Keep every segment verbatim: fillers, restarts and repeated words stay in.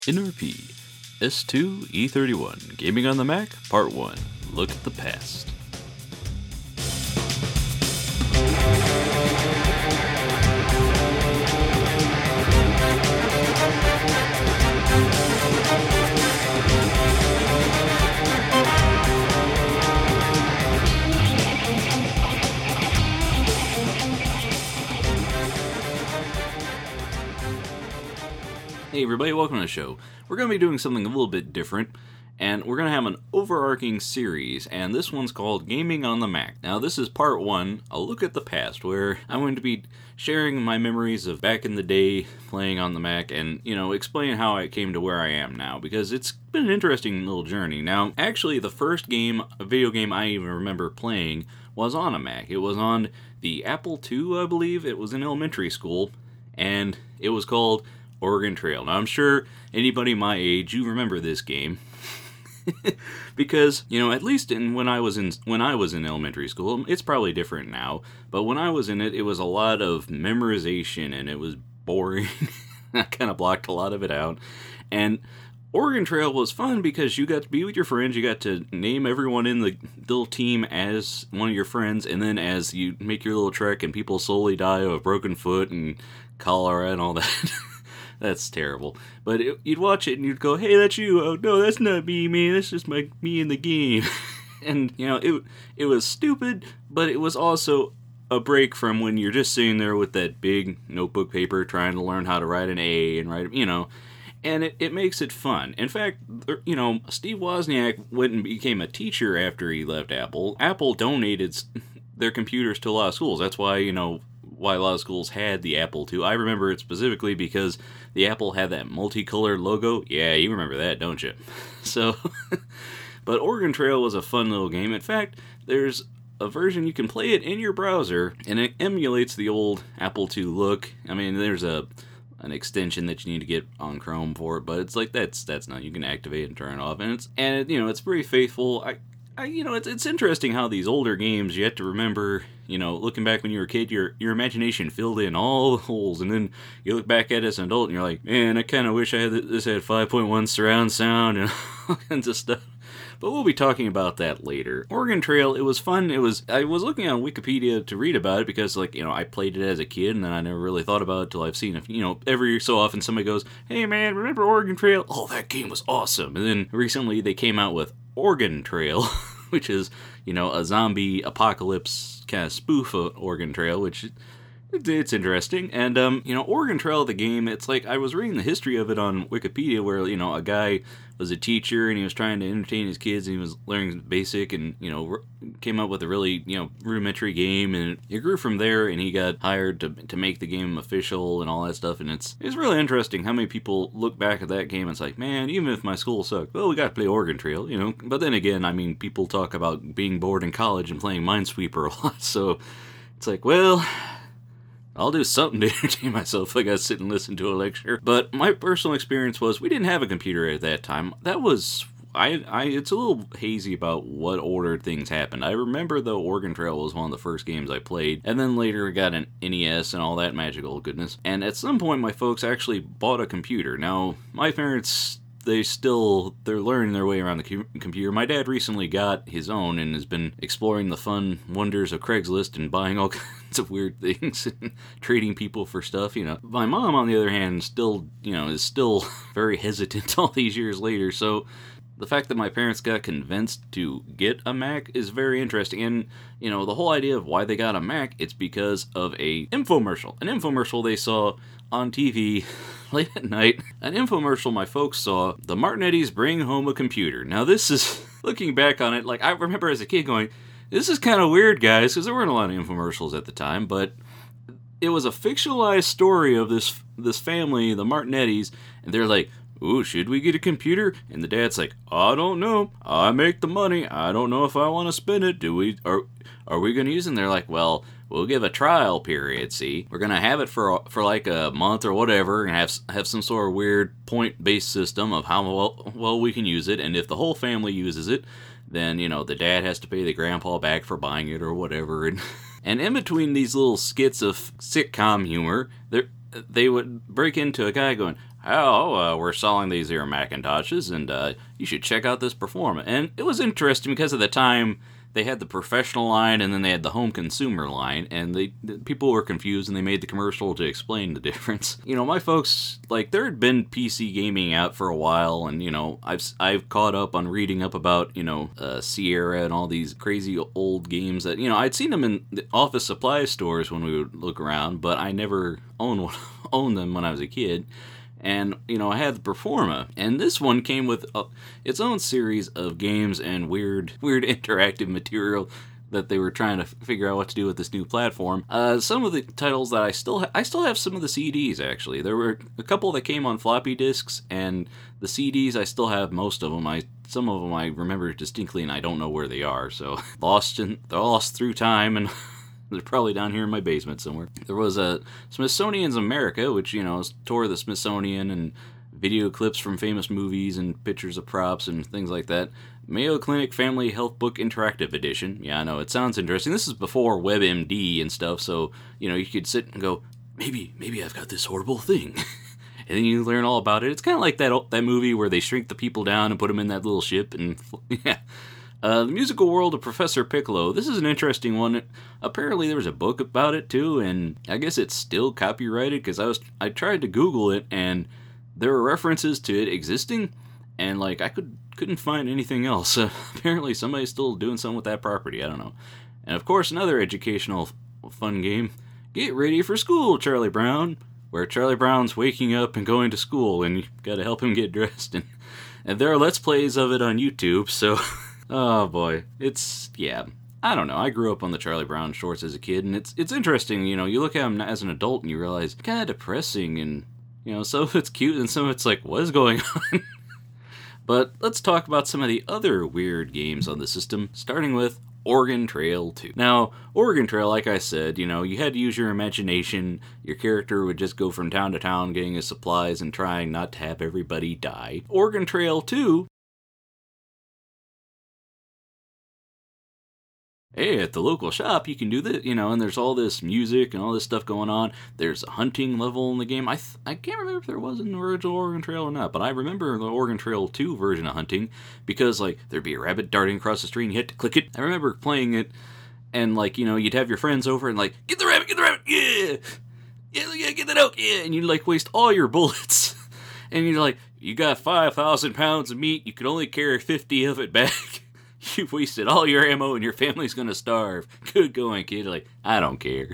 N R P S two E thirty-one Gaming on the Mac Part one Look at the Past. Hey everybody, welcome to the show. We're going to be doing something a little bit different, and we're going to have an overarching series, and this one's called Gaming on the Mac. Now this is part one, a look at the past, where I'm going to be sharing my memories of back in the day playing on the Mac, and, you know, explain how I came to where I am now, because it's been an interesting little journey. Now, actually, the first game, a video game I even remember playing, was on a Mac. It was on the Apple two, I believe. It was in elementary school, and it was called Oregon Trail. Now, I'm sure anybody my age, you remember this game. Because, you know, at least in when I was in when I was in elementary school, it's probably different now, but when I was in it, it was a lot of memorization, and it was boring. I kind of blocked a lot of it out. And Oregon Trail was fun because you got to be with your friends, you got to name everyone in the little team as one of your friends, and then as you make your little trek and people slowly die of a broken foot and cholera and all that. That's terrible. But it, you'd watch it and you'd go, hey, that's you. Oh, no, that's not me, man. That's just my me in the game. And, you know, it it was stupid, but it was also a break from when you're just sitting there with that big notebook paper trying to learn how to write an A and write, you know, and it, it makes it fun. In fact, you know, Steve Wozniak went and became a teacher after he left Apple. Apple donated their computers to a lot of schools. That's why, you know, why a lot of schools had the Apple two. I remember it specifically because the Apple had that multicolored logo. Yeah, you remember that, don't you? So, but Oregon Trail was a fun little game. In fact, there's a version you can play it in your browser, and it emulates the old Apple two look. I mean, there's a an extension that you need to get on Chrome for it, but it's like that's that's not. You can activate and turn it off, and it's and you know it's pretty faithful. I. I, you know, it's it's interesting how these older games, you have to remember, you know, looking back when you were a kid, your your imagination filled in all the holes, and then you look back at it as an adult, and you're like, man, I kind of wish I had this had five point one surround sound, and all kinds of stuff. But we'll be talking about that later. Oregon Trail, it was fun. It was, I was looking on Wikipedia to read about it, because, like, you know, I played it as a kid, and then I never really thought about it till I've seen it. You know, every so often somebody goes, hey man, remember Oregon Trail? Oh, that game was awesome. And then recently they came out with Oregon Trail, which is, you know, a zombie apocalypse kind of spoof of Oregon Trail, which it, it's interesting. And, um, you know, Oregon Trail, the game, it's like, I was reading the history of it on Wikipedia, where, you know, a guy was a teacher, and he was trying to entertain his kids, and he was learning basic, and, you know, came up with a really, you know, rudimentary game, and it grew from there, and he got hired to to make the game official and all that stuff, and it's it's really interesting how many people look back at that game and it's like, man, even if my school sucked, well, we got to play Oregon Trail, you know. But then again, I mean, people talk about being bored in college and playing Minesweeper a lot, so it's like, well, I'll do something to entertain myself if I gotta sit and listen to a lecture. But my personal experience was, we didn't have a computer at that time. That was, I, I, it's a little hazy about what order things happened. I remember, though, Oregon Trail was one of the first games I played, and then later I got an N E S and all that magical goodness. And at some point, my folks actually bought a computer. Now, my parents, they still, they're learning their way around the com- computer. My dad recently got his own and has been exploring the fun wonders of Craigslist and buying all kinds of weird things and trading people for stuff, you know. My mom, on the other hand, still, you know, is still very hesitant all these years later, so the fact that my parents got convinced to get a Mac is very interesting. And, you know, the whole idea of why they got a Mac, it's because of a infomercial. An infomercial they saw on T V late at night. An infomercial my folks saw, the Martinettis bring home a computer. Now this is, looking back on it, like, I remember as a kid going, this is kind of weird, guys, because there weren't a lot of infomercials at the time, but it was a fictionalized story of this this family, the Martinettis, and they're like, ooh, should we get a computer? And the dad's like, I don't know. I make the money. I don't know if I want to spend it. Do we? Are, are we going to use it? And they're like, well, we'll give a trial period, see? We're going to have it for for like a month or whatever, and have have some sort of weird point-based system of how well, well we can use it, and if the whole family uses it, then, you know, the dad has to pay the grandpa back for buying it or whatever. And, and in between these little skits of sitcom humor, they they would break into a guy going, oh, uh, we're selling these here Macintoshes, and uh, you should check out this Performa. And it was interesting because at the time, they had the professional line, and then they had the home consumer line, and they the people were confused, and they made the commercial to explain the difference. You know, my folks, like, there had been P C gaming out for a while, and, you know, I've I've caught up on reading up about, you know, uh, Sierra and all these crazy old games that, you know, I'd seen them in the office supply stores when we would look around, but I never owned one, owned them when I was a kid. And, you know, I had the Performa, and this one came with uh, its own series of games and weird, weird interactive material that they were trying to f- figure out what to do with this new platform. Uh, some of the titles that I still ha- I still have some of the C Ds, actually. There were a couple that came on floppy disks, and the C Ds, I still have most of them. I Some of them I remember distinctly, and I don't know where they are, so lost in, they're lost through time, and they're probably down here in my basement somewhere. There was a Smithsonian's America, which, you know, tour of the Smithsonian and video clips from famous movies and pictures of props and things like that. Mayo Clinic Family Health Book Interactive Edition. Yeah, I know, it sounds interesting. This is before WebMD and stuff, so, you know, you could sit and go, maybe, maybe I've got this horrible thing. And then you learn all about it. It's kind of like that that movie where they shrink the people down and put them in that little ship, and, yeah. Uh, the Musical World of Professor Piccolo. This is an interesting one. Apparently there was a book about it too, and I guess it's still copyrighted because I was I tried to Google it, and there were references to it existing, and like I could couldn't find anything else. Uh, apparently somebody's still doing something with that property. I don't know. And of course another educational fun game. Get ready for school, Charlie Brown, where Charlie Brown's waking up and going to school, and you got to help him get dressed, and and there are Let's Plays of it on YouTube. So. Oh boy, it's, yeah, I don't know, I grew up on the Charlie Brown shorts as a kid, and it's it's interesting, you know, you look at them as an adult and you realize, kind of depressing, and, you know, some of it's cute and some of it's like, what is going on? But let's talk about some of the other weird games on the system, starting with Oregon Trail two. Now, Oregon Trail, like I said, you know, you had to use your imagination. Your character would just go from town to town getting his supplies and trying not to have everybody die. Oregon Trail two, hey, at the local shop, you can do this, you know, and there's all this music and all this stuff going on. There's a hunting level in the game. I th- I can't remember if there was an original Oregon Trail or not, but I remember the Oregon Trail two version of hunting, because, like, there'd be a rabbit darting across the street and you had to click it. I remember playing it, and, like, you know, you'd have your friends over and, like, get the rabbit, get the rabbit, yeah! Yeah, yeah, get that out, yeah! And you'd, like, waste all your bullets. And you're like, you got five thousand pounds of meat, you could only carry fifty of it back. You've wasted all your ammo and your family's gonna starve. Good going, kid. Like, I don't care.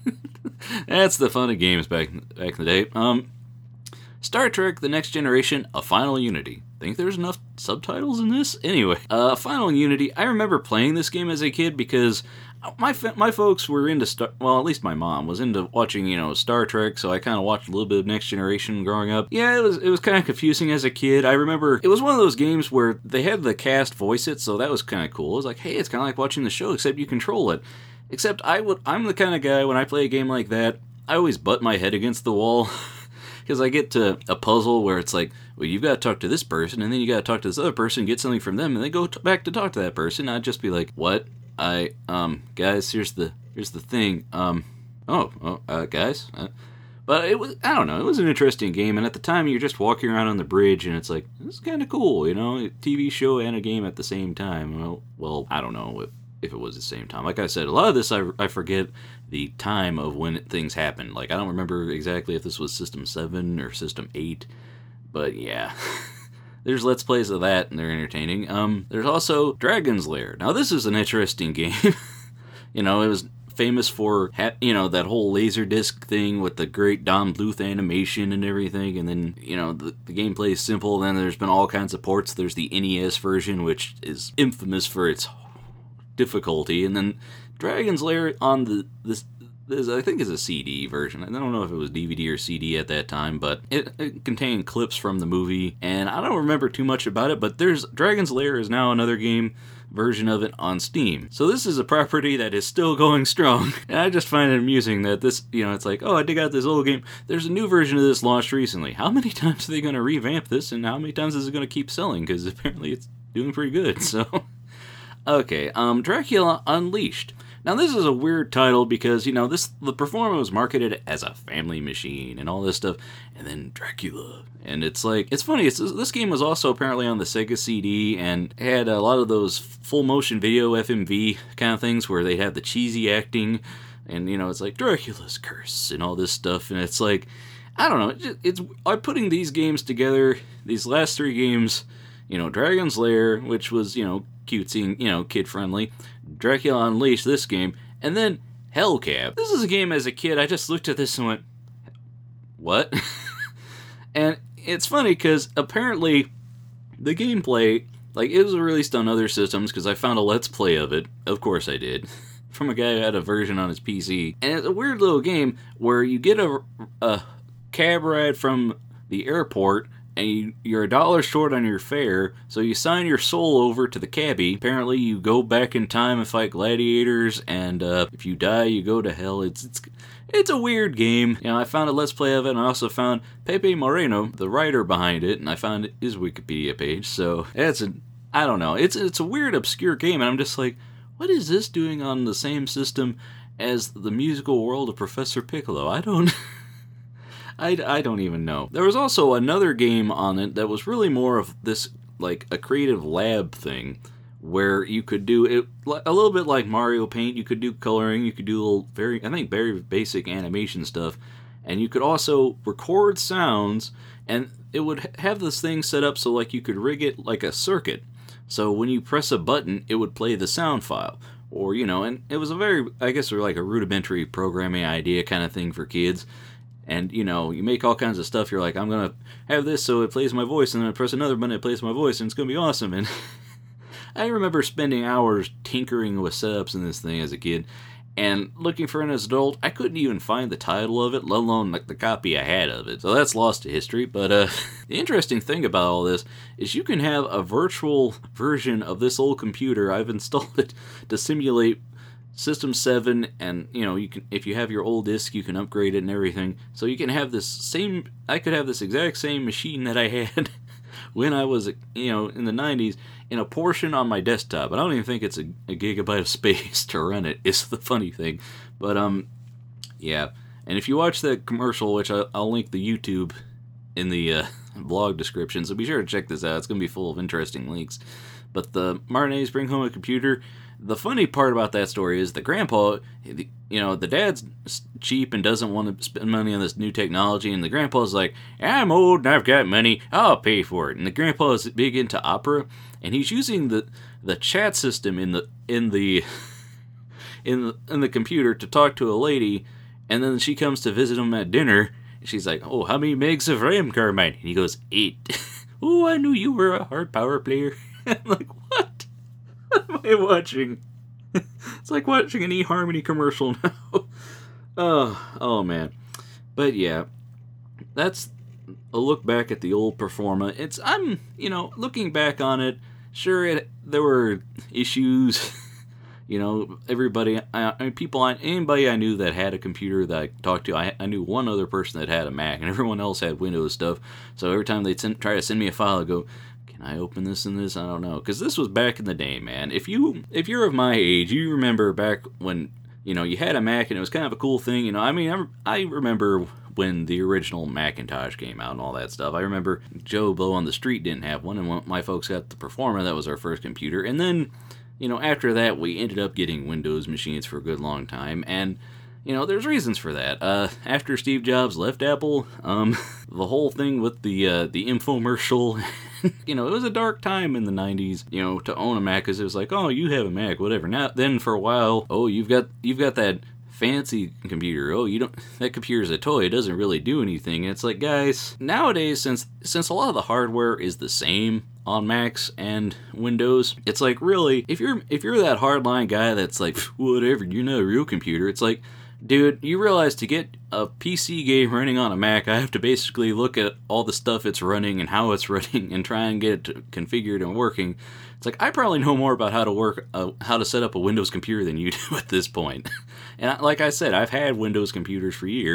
That's the fun of games back, back in the day. Um, Star Trek The Next Generation, A Final Unity. Think there's enough subtitles in this? Anyway, uh, Final Unity, I remember playing this game as a kid because my fa- my folks were into, Star- well, at least my mom was into watching, you know, Star Trek, so I kind of watched a little bit of Next Generation growing up. Yeah, it was it was kind of confusing as a kid. I remember it was one of those games where they had the cast voice it, so that was kind of cool. It was like, hey, it's kind of like watching the show, except you control it. Except I would, I'm the kind of guy, when I play a game like that, I always butt my head against the wall. Because I get to a puzzle where it's like, well, you've got to talk to this person, and then you got to talk to this other person, get something from them, and then go t- back to talk to that person. I'd just be like, what? I, um, guys, here's the, here's the thing. Um, oh, oh uh, guys. Uh, but it was, I don't know, it was an interesting game, and at the time, you're just walking around on the bridge, and it's like, this is kind of cool, you know? A T V show and a game at the same time. Well, well, I don't know if, if it was the same time. Like I said, a lot of this, I, I forget the time of when things happened. Like, I don't remember exactly if this was System seven or System eight, but yeah. There's Let's Plays of that, and they're entertaining. Um, there's also Dragon's Lair. Now, this is an interesting game. You know, it was famous for, ha- you know, that whole Laserdisc thing with the great Don Bluth animation and everything, and then, you know, the, the gameplay is simple, then there's been all kinds of ports. There's the N E S version, which is infamous for its difficulty, and then Dragon's Lair on the this, this I think is a C D version. I don't know if it was D V D or C D at that time, but it, it contained clips from the movie, and I don't remember too much about it, but there's Dragon's Lair is now another game version of it on Steam. So this is a property that is still going strong, and I just find it amusing that this, you know, it's like, oh, I dig out this old game. There's a new version of this launched recently. How many times are they going to revamp this, and how many times is it going to keep selling? Because apparently it's doing pretty good, so... Okay, um, Dracula Unleashed. Now, this is a weird title because, you know, this the Performa was marketed as a family machine and all this stuff, and then Dracula. And it's like, it's funny, it's, this game was also apparently on the Sega C D and had a lot of those full motion video F M V kind of things where they have the cheesy acting, and, you know, it's like Dracula's Curse and all this stuff, and it's like, I don't know, it's, just, it's I'm putting these games together, these last three games, you know, Dragon's Lair, which was, you know, cutesy, you know, kid-friendly, Dracula Unleashed, this game, and then Hellcap. This is a game as a kid, I just looked at this and went, what? And it's funny because apparently the gameplay, like, it was released on other systems because I found a Let's Play of it. Of course I did. From a guy who had a version on his P C. And it's a weird little game where you get a, a cab ride from the airport and you, you're a dollar short on your fare, so you sign your soul over to the cabbie. Apparently you go back in time and fight gladiators, and uh, if you die, you go to hell. It's it's it's a weird game. You know, I found a Let's Play of it, and I also found Pepe Moreno, the writer behind it, and I found his Wikipedia page, so it's a, I don't know, it's, it's a weird, obscure game, and I'm just like, what is this doing on the same system as the musical world of Professor Piccolo? I don't... I, I don't even know. There was also another game on it that was really more of this, like, a creative lab thing, where you could do it a little bit like Mario Paint. You could do coloring, you could do a little very, I think, very basic animation stuff, and you could also record sounds, and it would have this thing set up so, like, you could rig it like a circuit. So when you press a button, it would play the sound file. Or, you know, and it was a very, I guess, like a rudimentary programming idea kind of thing for kids. And, you know, you make all kinds of stuff. You're like, I'm going to have this so it plays my voice, and then I press another button, it plays my voice, and it's going to be awesome. And I remember spending hours tinkering with setups in this thing as a kid, and looking for it as an adult, I couldn't even find the title of it, let alone like the copy I had of it. So that's lost to history. But uh, the interesting thing about all this is you can have a virtual version of this old computer. I've installed it to simulate System seven, and, you know, you can, if you have your old disc, you can upgrade it and everything. So you can have this same, I could have this exact same machine that I had when I was, you know, in the nineties, in a portion on my desktop. I don't even think it's a, a gigabyte of space to run it, is the funny thing. But, um, yeah. And if you watch that commercial, which I, I'll link the YouTube in the uh, blog description, so be sure to check this out. It's going to be full of interesting links. But the Martinez bring home a computer. The funny part about that story is the grandpa, you know, the dad's cheap and doesn't want to spend money on this new technology, and the grandpa's like, I'm old and I've got money, I'll pay for it. And the grandpa is big into opera, and he's using the the chat system in the in the in the, in the computer to talk to a lady, and then she comes to visit him at dinner, and she's like, oh, how many megs of RAM, Carmine? And he goes, eight. Oh, I knew you were a hard power player. I'm like, what? What am I watching? It's like watching an eHarmony commercial now. oh, oh man. But yeah, that's a look back at the old Performa. It's, I'm, you know, looking back on it, sure, it, there were issues. You know, everybody, I, I mean, people, I, anybody I knew that had a computer that I talked to, I, I knew one other person that had a Mac, and everyone else had Windows stuff. So every time they'd send, try to send me a file, I'd go, can I open this and this? I don't know. Because this was back in the day, man. If, you, if you're of my age, you remember back when, you know, you had a Mac and it was kind of a cool thing. You know, I mean, I, I remember when the original Macintosh came out and all that stuff. I remember Joe Blow on the street didn't have one, and my folks got the Performa. That was our first computer. And then, you know, after that, we ended up getting Windows machines for a good long time, and, you know, there's reasons for that. Uh, after Steve Jobs left Apple, um, the whole thing with the, uh, the infomercial, you know, it was a dark time in the nineties, you know, to own a Mac, because it was like, oh, you have a Mac, whatever. Now, then for a while, oh, you've got, you've got that fancy computer. Oh, you don't, that computer's a toy, it doesn't really do anything. And it's like, guys, nowadays, since, since a lot of the hardware is the same on Macs and Windows, it's like, really, if you're if you're that hardline guy that's like, whatever, you're not a real computer, it's like, dude, you realize to get a P C game running on a Mac, I have to basically look at all the stuff it's running and how it's running and try and get it configured and working. It's like, I probably know more about how to work, uh, how to set up a Windows computer than you do at this point. And like I said, I've had Windows computers for years,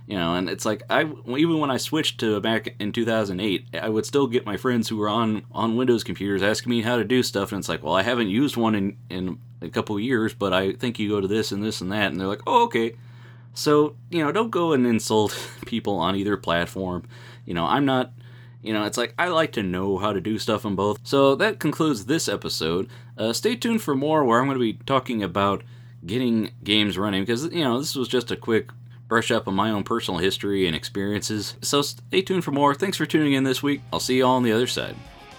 You know, and it's like, I even when I switched to a Mac in two thousand eight, I would still get my friends who were on, on Windows computers asking me how to do stuff, and it's like, well, I haven't used one in, in a couple of years, but I think you go to this and this and that, and they're like, oh, okay. So, you know, don't go and insult people on either platform. You know, I'm not, you know, it's like, I like to know how to do stuff on both. So that concludes this episode. Uh, stay tuned for more, where I'm going to be talking about getting games running, because, you know, this was just a quick brush up on my own personal history and experiences. So stay tuned for more. Thanks for tuning in this week. I'll see you all on the other side.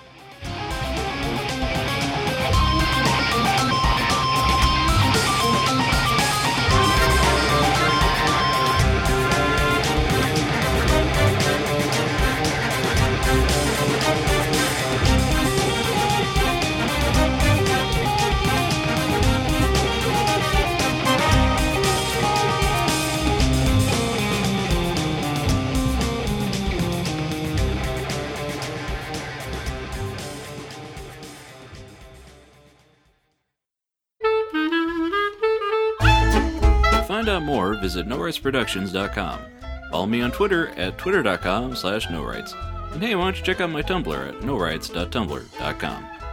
To find out more, visit no rights productions dot com. Follow me on Twitter at twitter dot com slash no rights. And hey, why don't you check out my Tumblr at no rights dot tumblr dot com.